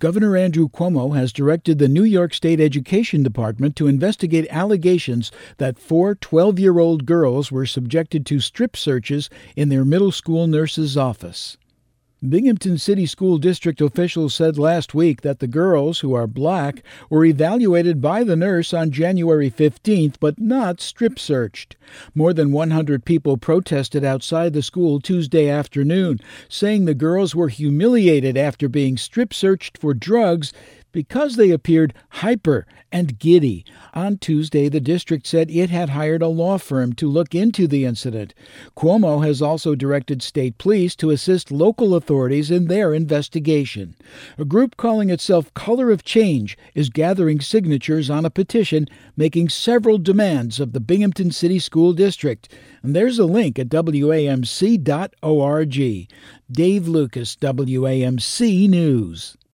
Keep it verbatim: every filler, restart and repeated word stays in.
Governor Andrew Cuomo has directed the New York State Education Department to investigate allegations that four twelve-year-old girls were subjected to strip searches in their middle school nurse's office. Binghamton City School District officials said last week that the girls, who are black, were evaluated by the nurse on January fifteenth, but not strip-searched. More than one hundred people protested outside the school Tuesday afternoon, saying the girls were humiliated after being strip-searched for drugs because they appeared hyper and giddy. On Tuesday, the district said it had hired a law firm to look into the incident. Cuomo has also directed state police to assist local authorities in their investigation. A group calling itself Color of Change is gathering signatures on a petition making several demands of the Binghamton City School District. And there's a link at W A M C dot org. Dave Lucas, W A M C News.